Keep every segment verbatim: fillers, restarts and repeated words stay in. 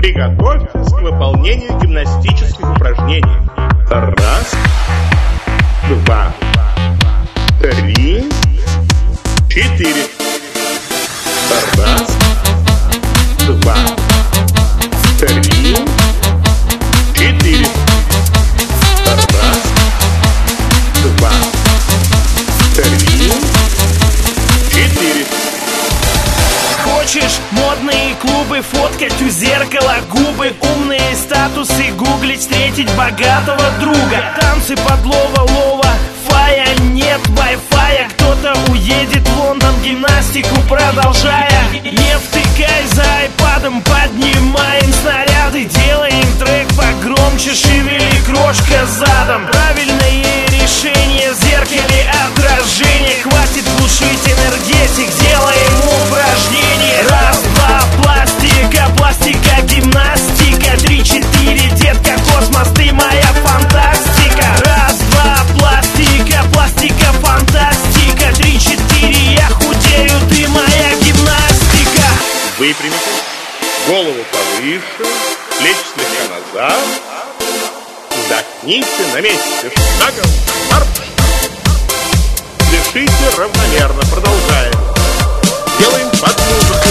Приготовьтесь к выполнению гимнастических упражнений. Раз, два, три, четыре. Раз, два, три, четыре. Раз, два, три, четыре. Хочешь модные клубы, фоткать у зеркала губы, умные статусы гуглить, встретить богатого друга, танцы под лова-лова, фая, нет вай-фая, кто-то уедет в Лондон, гимнастику продолжая. Не втыкай за айпадом, поднимаем снаряды, делаем трек погромче, шевели крошка задом. Правильное решение, в зеркале отражение, хватит глушить энергетик, делаем упражнение. Раз, два, пластика, пластика, гимнастика, три, четыре, детка, космос, ты моя фантастика. Раз, два, пластика, пластика, фантастика, три, четыре, я худею, ты моя гимнастика. Выпрямитесь, голову повыше, плечи слегка назад. Вдохните на месте, шагом марш. Дышите равномерно, продолжаем. Делаем под музыку.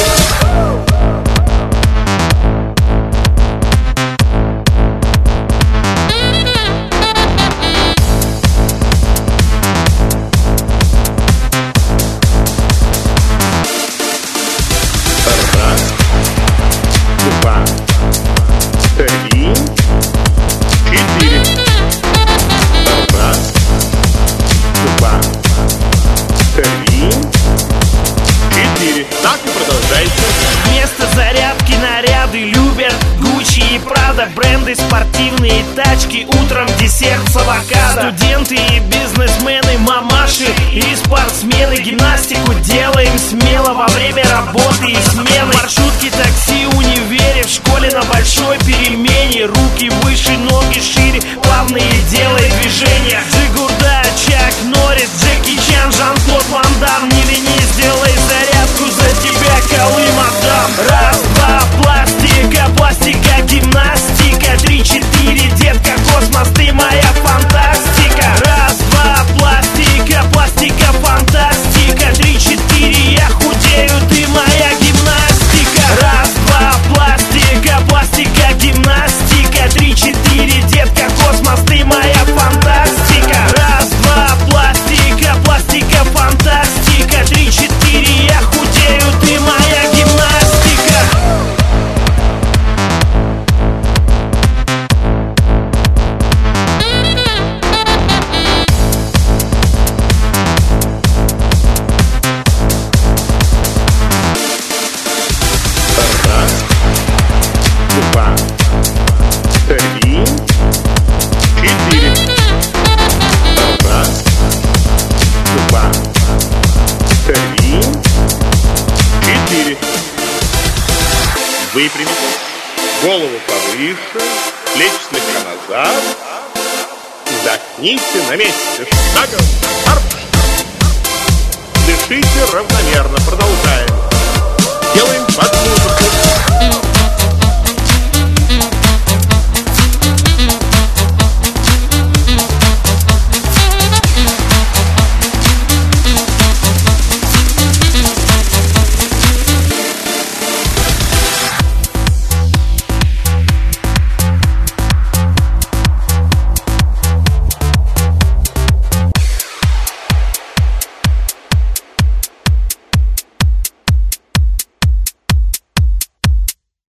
Раз, два, три, четыре. Раз, два, три, четыре. Так и продолжайте. Вместо зарядки наряды любят Гуччи и Прада, бренды, спортивные тачки, утром десерт с авокадо. Студенты и бизнесмены, мамаши и спортсмены, гимнастику делаем смело во время работы и смены. Маршрутки, такси, универе, в школе на большой перемене. Руки выше, ноги шире, плавные делай движения. Джигурда, Чак Норрис, Джеки Чан, Жан-Клод Ван Дам. Не ленись, сделай зарядку, за тебя Колым отдам. Раз, два, пластика, пластика, гимнастика, три, четыре, детка, космос, ты моя фантастика. Раз, два, пластика, пластика, фантастика, три, четыре, я худею, ты моя гимнастика. Раз, два, пластика, пластика, гимнастика, три, четыре, детка, космос, ты моя фантастика. Раз, два, пластика, пластика, фантастика, три, четыре, я худею, ты моя гимнастика. Раз, два, три, четыре. Раз, два, три, четыре. Выпрямитесь, голову повыше, плечи слегка назад. Вдохните на месте, шагом марш. Дышите равномерно, продолжаем.